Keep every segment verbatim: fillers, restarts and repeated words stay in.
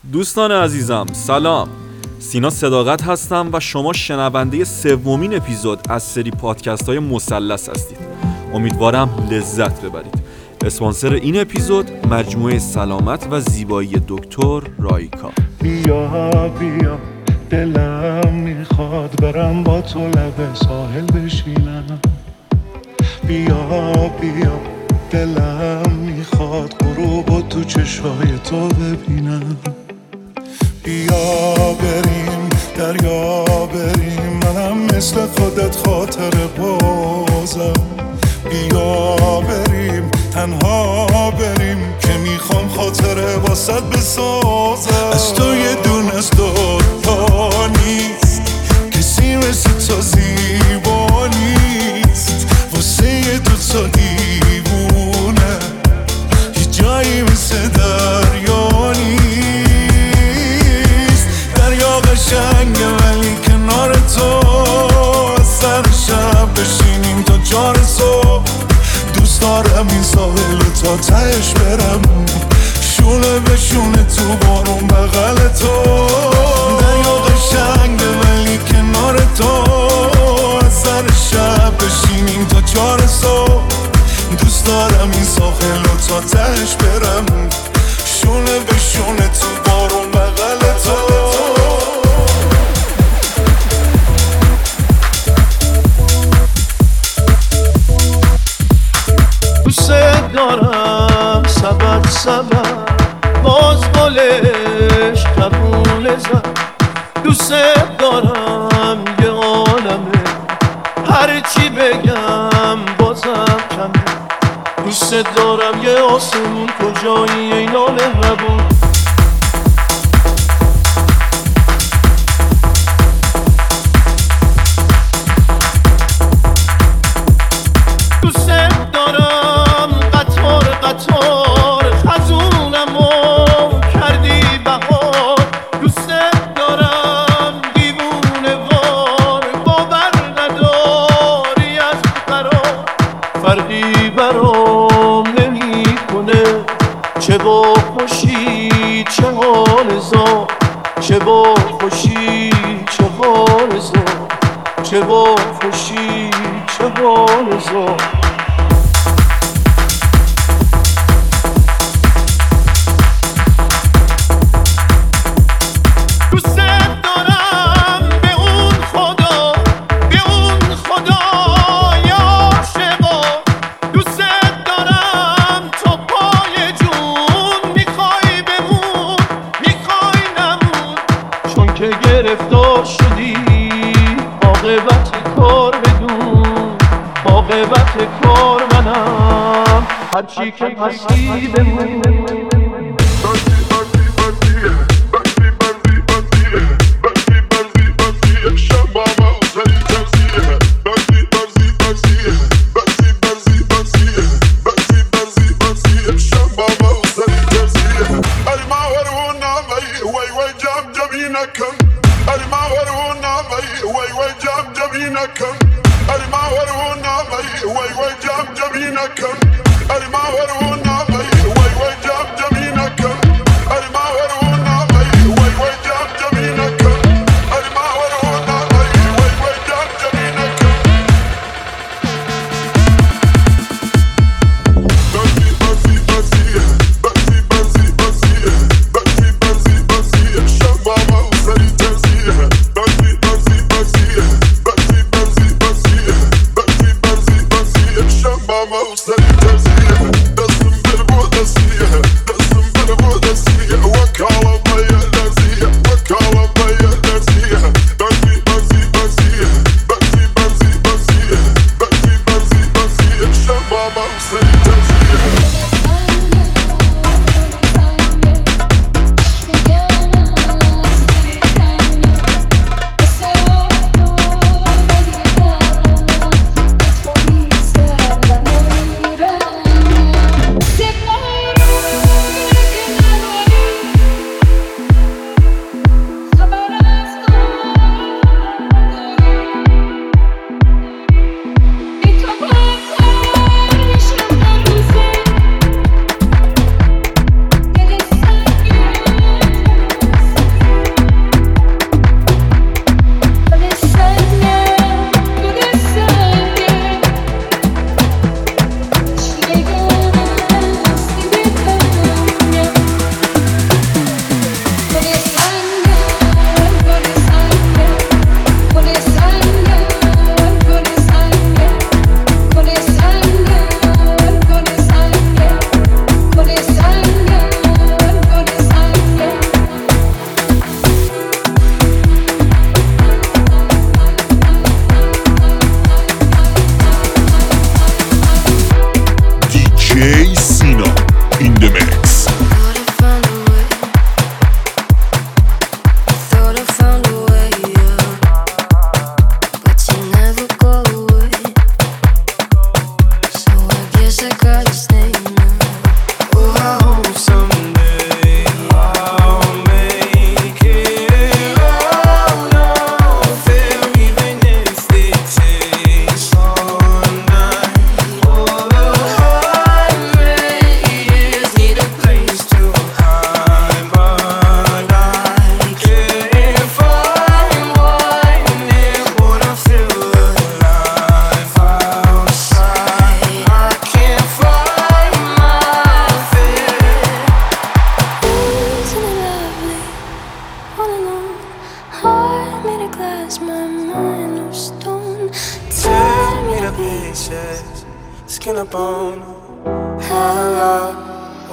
دوستان عزیزم سلام، سینا صداقت هستم و شما شنونده سومین اپیزود از سری پادکست های مثلث هستید. امیدوارم لذت ببرید. اسپانسر این اپیزود مجموعه سلامت و زیبایی دکتر رایکا. بیا بیا دلم میخواد برم با تو لب ساحل بشینم. بیا بیا دلم میخواد غروبو تو چشای تو ببینم. بیا بریم دریا بریم، منم مثل خودت خاطر بازم. بیا بریم تنها بریم که میخوام خاطره واسط بسازم. از تو یه دون از دوتا نیست، کسی مثل تو زیبا نیست. واسه یه دوتا دیوونه یه جایی مثل دریا نیست. دریا قشنگه ولی کنار تو سر شب بشینیم تا چار صبح. دوست دارم این ساحل تا تهش برم، شونه به شونه تو بارون بغل تو. دریا قشنگه ولی کنار تو سر شب بشینیم تا چار صبح. دوست دارم این ساحل تا تهش برم، شونه به شونه تو بارون بغل تو. دوست دارم سبب سبب باز گلش قبول زد. دوست دارم یه عالمه هرچی بگم بازم کمه. دوست دارم یه آسمون کجایی این آل ربون. چه با خوشی چه حال زا، چه با خوشی چه حال زا، چه با خوشی چه حال زا. که گرفتار شدی عاقبت کار بدون، عاقبت کار منم هرچی که هستی بمون. Ari ma waru na mai wai wai jam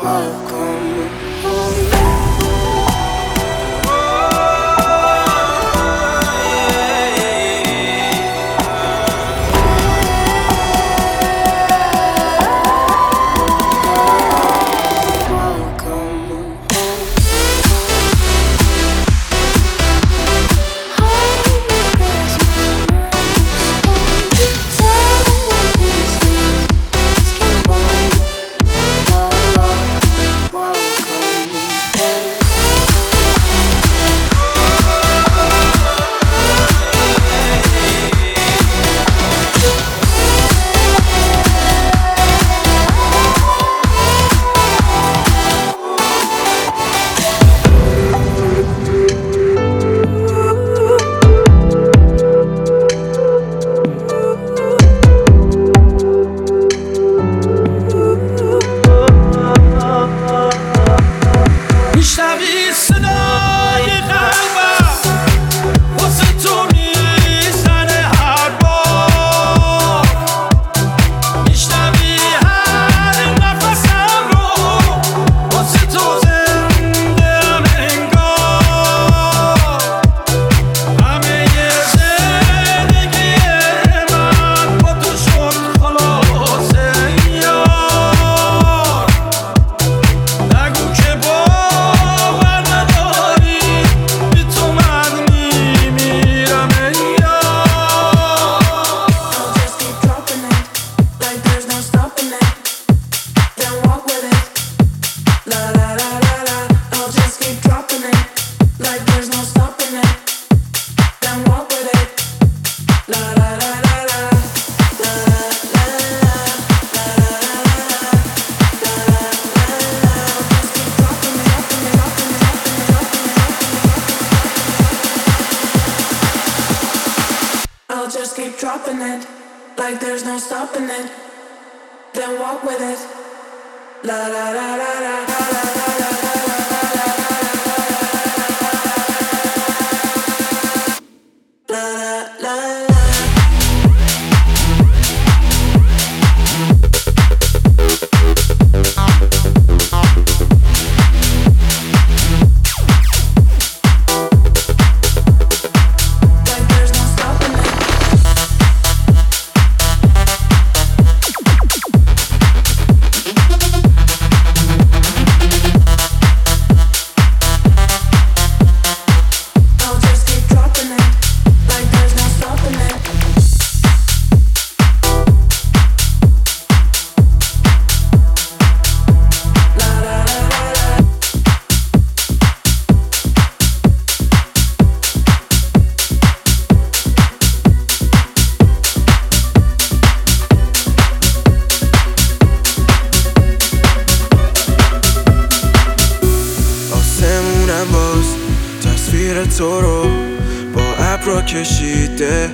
تو رو با ابرا کشیده،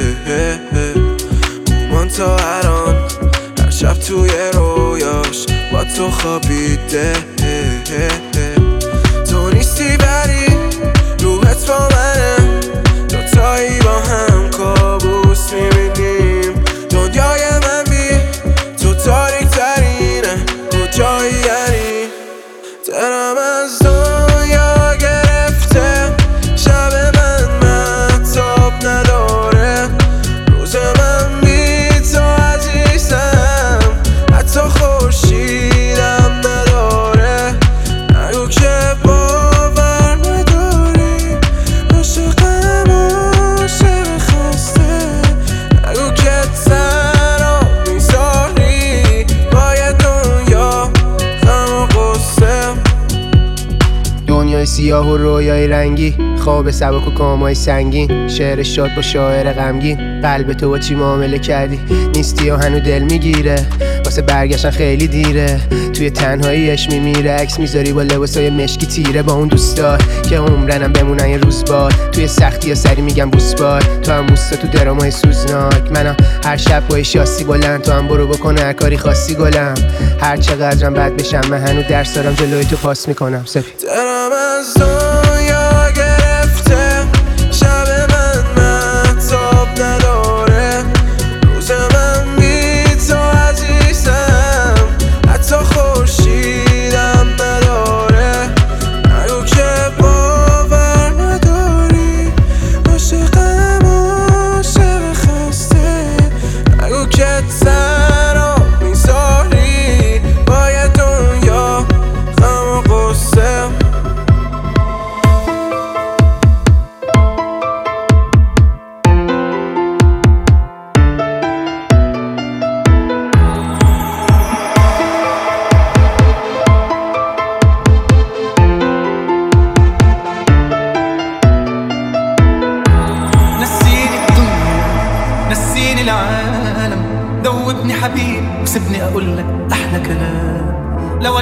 مومان تا الان هر شب توی رویاش با تو خوابیده. تو نیستی بری روحت با منه، دوتایی با هم کابوس میبینیم. دنیای من بی تو تاریک ترینه، کجایی یعنی دلم از دنیا گرفته، شب من مهتاب نداره، روز من بی تو عزیزم، حتی خورشیدم نداره. نگو که باور نداری، عاشقم عاشق خسته، نگو که تنها میذاری باید دنیا غم و غصه. دنیای سیاه و رویای رنگی، خواب سبک و کامای سنگین، شعر شاد با شاعر غمگین. قلب تو با چی معامله کردی؟ نیستی و هنو دل میگیره، واسه برگشتن خیلی دیره. توی تنهاییش میمیره، عکس میذاری با لباسای مشکی تیره، با اون دوستار که عمرنم بمونن یه روز بار. توی سختی یا سری میگم بوس بار، تو هم بوستا تو درامای سوزناک. منم هر شب با شاسی بلند، تو هم برو بکن هر کاری خاصی گلم. هر چقدرم بد بشم من هنو درس دارم، جلوی تو پاس میکنم سپی. دلم از دنیا گرفته، شب من مهتاب نداره، روز من بی تو عزیزم، حتی خورشیدم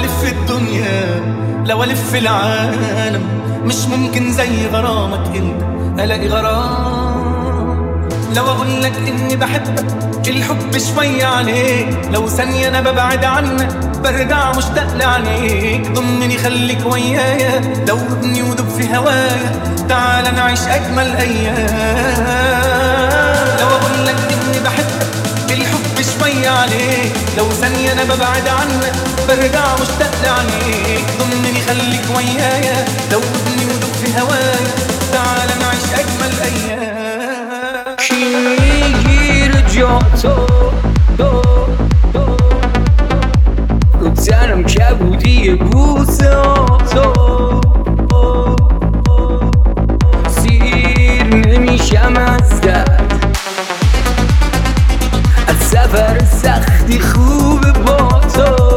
الف الدنيا لو الف العالم مش ممكن زي غرامك انت الاقي غرام. لو اقول لك اني بحبك الحب شوية عليك، لو ثانية انا ببعد عنك برجع مشتاق لعينيك. ضمني خليك ويايا دوبني ودوب في هوايا، تعال نعيش اجمل ايام. لو اقول لك اني بحبك الحب شوية عليك، لو ثانية انا ببعد عنك برجع مشتاق لعينيك. ضمني خليك ويايا دوبني ودوب في هوايا، تعال نعيش اجمل ايام. میگیر جا تو تو تو رو تنم کبودی بوسه تو سیر نمیشم از درد، از سفر سختی خوب با تو.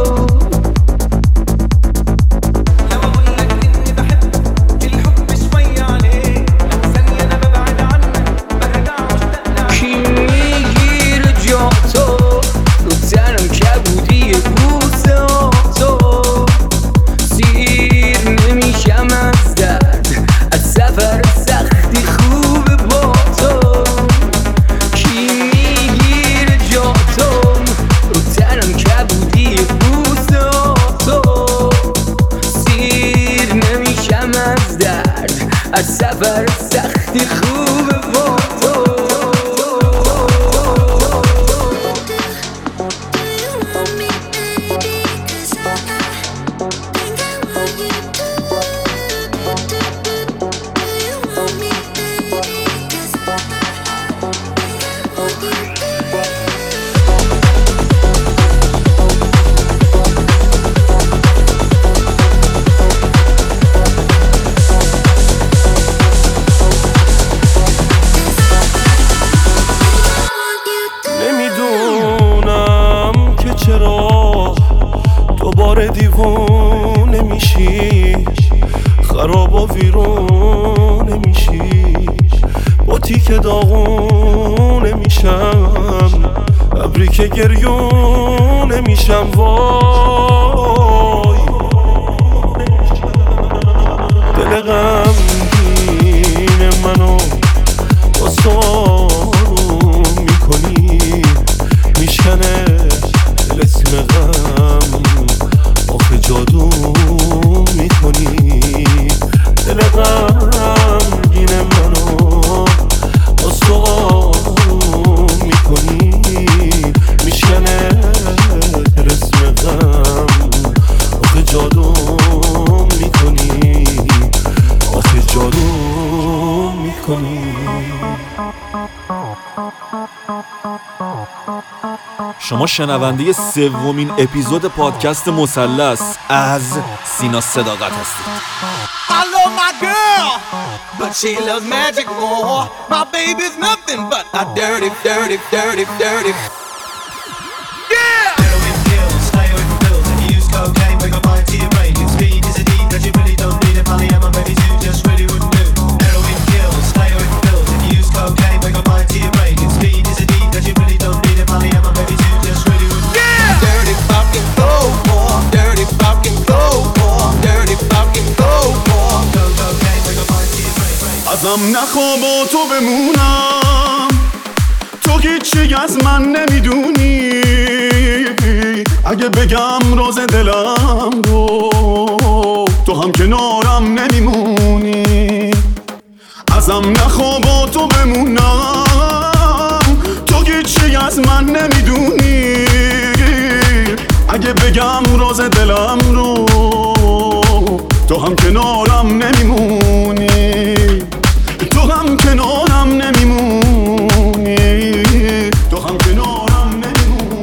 از سفر سختی خوب با تو. دیوونه میشی، خراب و ویرونه میشی، با تیک داغونه میشم، ابری که گریونه میشم. وای دل غمگین منو با سارو میکنی، میشکنه دل اسم غم، آخه جادو میکنی. دل غمگین منو با سارو میکنی، میشکنه دل اسم غم، آخه جادو میکنی، آخه جادو میکنی. شما شنونده سومین اپیزود پادکست مثلث از سینا صداقت هستید. I love my girl, but she loves magic more. My baby's nothing but a dirty, dirty, dirty, dirty. Yeah! Heroin kills, heroin pills, and you use cocaine, we gon' bind to your brain. Speed is a deed that you really don't need. It probably am my baby too, just really wouldn't do. Heroin kills, heroin pills, and you use cocaine, we gon' bind to your brain. Speed is a deed that you really don't need. It probably am my baby too, just really wouldn't do. Yeah! Dirty fucking go more, dirty fucking go more, dirty fucking go more. Go cocaine, we gon' bind to your brain. ازم نخوا با تو بمونم، تو هیچی از من نمیدونی. اگه بگم راز دلم رو، تو هم کنارم نمیمونی. ازم نخوا با تو بمونم، تو هیچی از من نمیدونی. اگه بگم راز دلم رو، تو هم کنارم نمیمونی. تو هم کنارم نمیمونی، تو هم کنارم نمیمونی.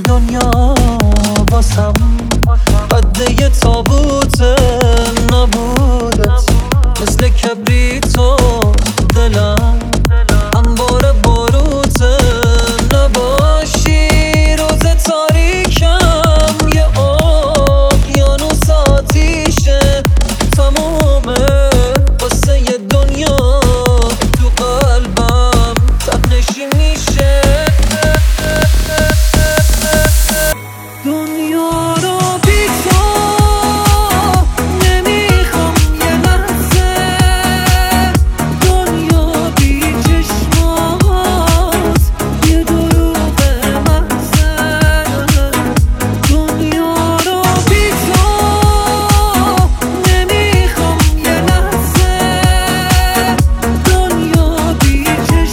دنیا واسم قده تابوت نبودت، مثل کبریتو دلم انبار باروت نباشی. روز تاریکم یه اقیانوس آتیشه، تمومه قصه دنیا تو قلبم تبنشی میشه. دنیا رو بی تو نمیخوام یه لحظه، دنیا بی چشمات یه دروغ محضه. دنیا رو بی تو نمیخوام یه لحظه، دنیا بی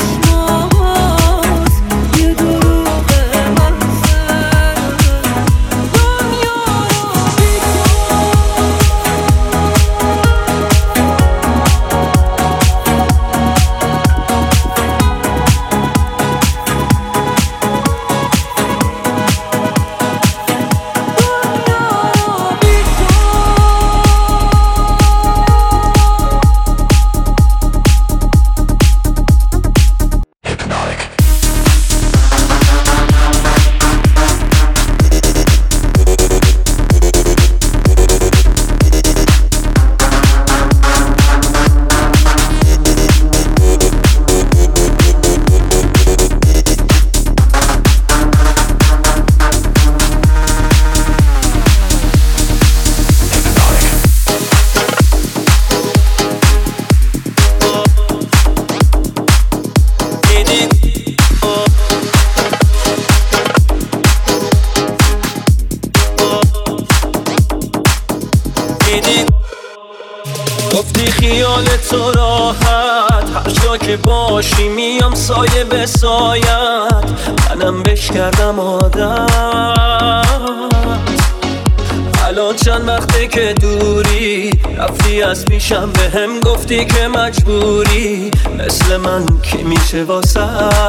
چشمات یه دروغ محضه. گفتی خیال تو راحت، هر جا که باشی میام سایه به سایت، منم بش کردم عادت. الان چند وقته که دوری، رفتی از پیشم به هم گفتی که مجبوری، مثل من که میشه واسه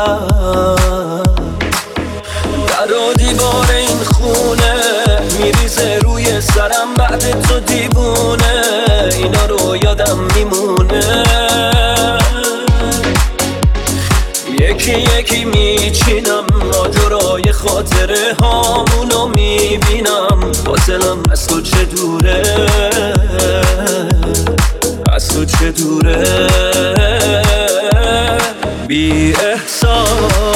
در و دیوار این خونه میریزه روی سرم بعد تو دیوونه، اینا رو یادم میمونه. یکی یکی میچینم ماجرای خاطره هامونو میبینم، فاصلم از تو چه دوره، از تو چه دوره. بی احساس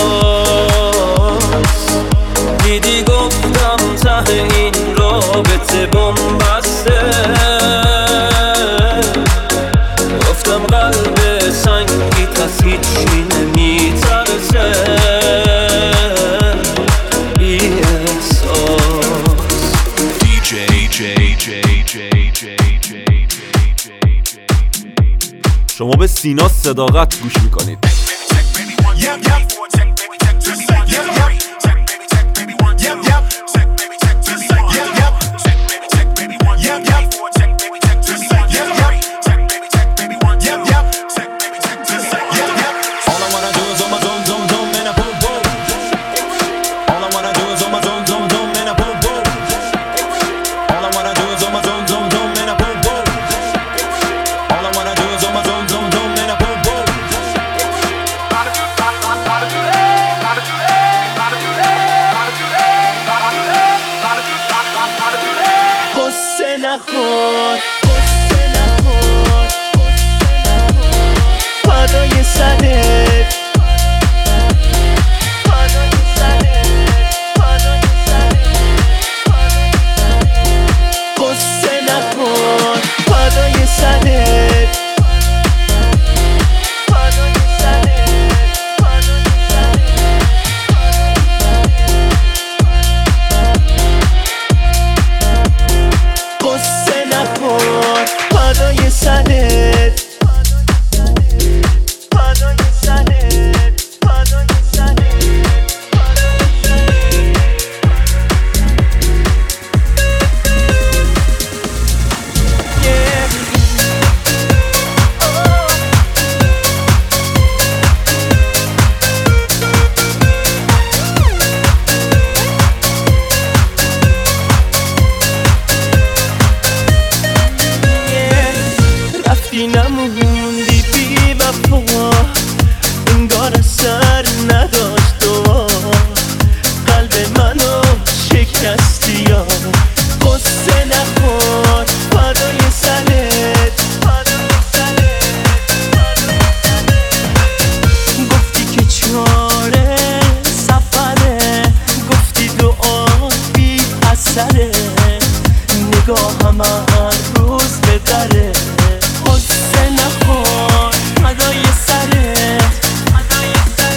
دیدی گفتم ته این رابطه بن‌بسته، گفتم قلب سنگی از هیچی نمیترسه. بی احساس دی جی جی جی جی جی جی. شما به سینا صداقت گوش میکنید. شکستی یا قصه نخور فدای سرت فدای سرت گفتی که چاره سفره گفتی دعا بی اثره نگاهم هر روز به دره قصه نخور فدای سرت فدای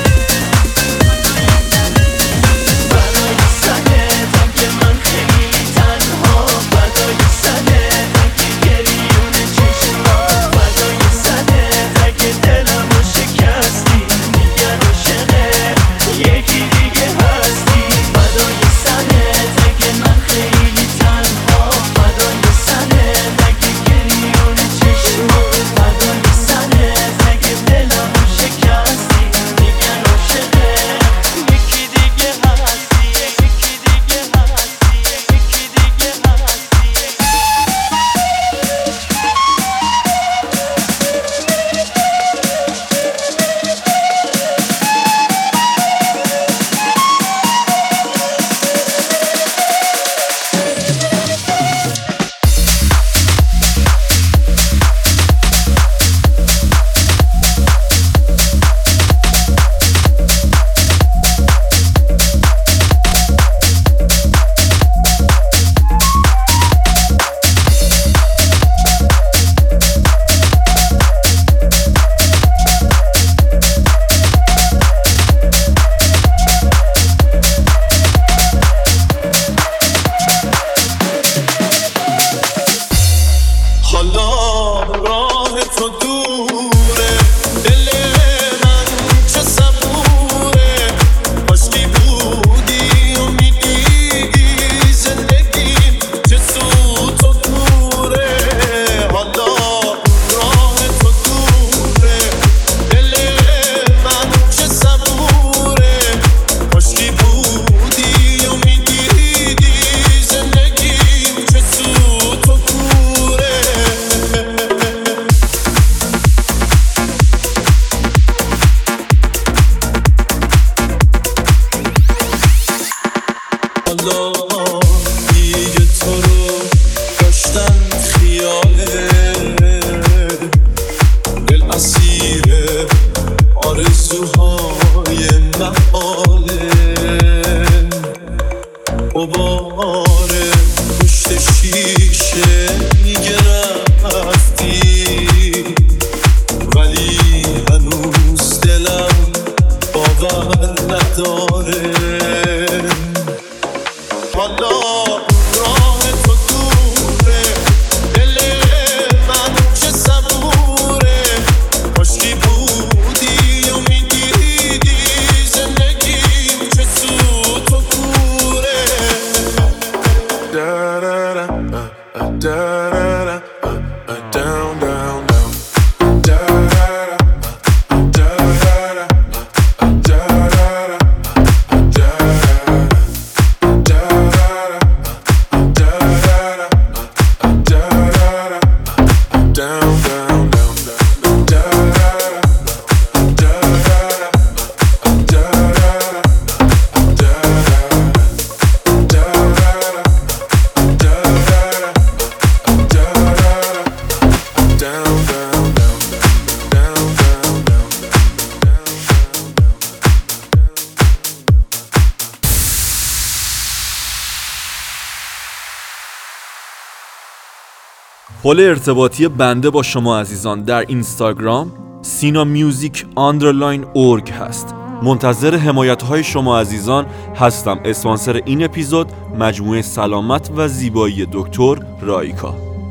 پل ارتباطی بنده با شما عزیزان در اینستاگرام سینا میوزیک آندرلاین اورگ هست. منتظر حمایت های شما عزیزان هستم. اسپانسر این اپیزود مجموعه سلامت و زیبایی دکتر رایکا.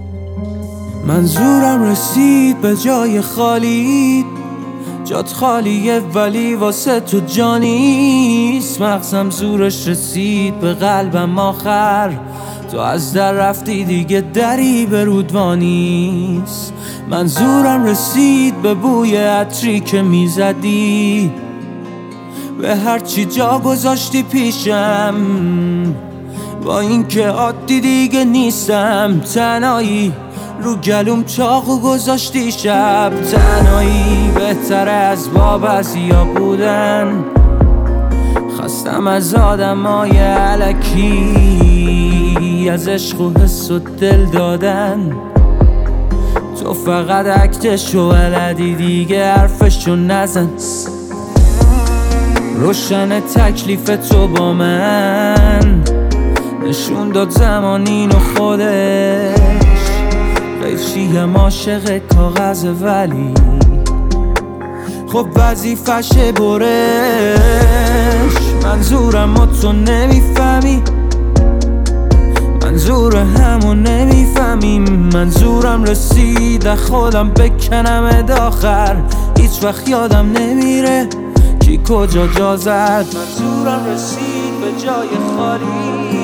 منظورم رسید به جای خالی، جات خالیه ولی واسه تو جانیست. مغزم زورش رسید به قلبم آخر، تو از در رفتی دیگه دری به رودوانیست. منظورم رسید به بوی عطری که میزدی، به هرچی جا گذاشتی پیشم. با این که عادی دیگه نیستم، تنهایی رو گلوم چاقو گذاشتی شب. تنهایی بهتره از با بعضیا بودن، خواستم از آدمای الکی از عشق و حس و دل دادن، تو فقط عکتشو بلدی دیگه حرفشو نزن. روشن تکلیف تو با من نشون داد زمان اینو خودش، قیچیم عاشق کاغذ ولی خب وظیفشه برش. منظورم و تو نمیفهمی، منظور همو نمیفهمیم. منظورم رسید خودم بکنم داخر، هیچ وقت یادم نمیره کی کجا جا زد. منظورم رسید به جای خالی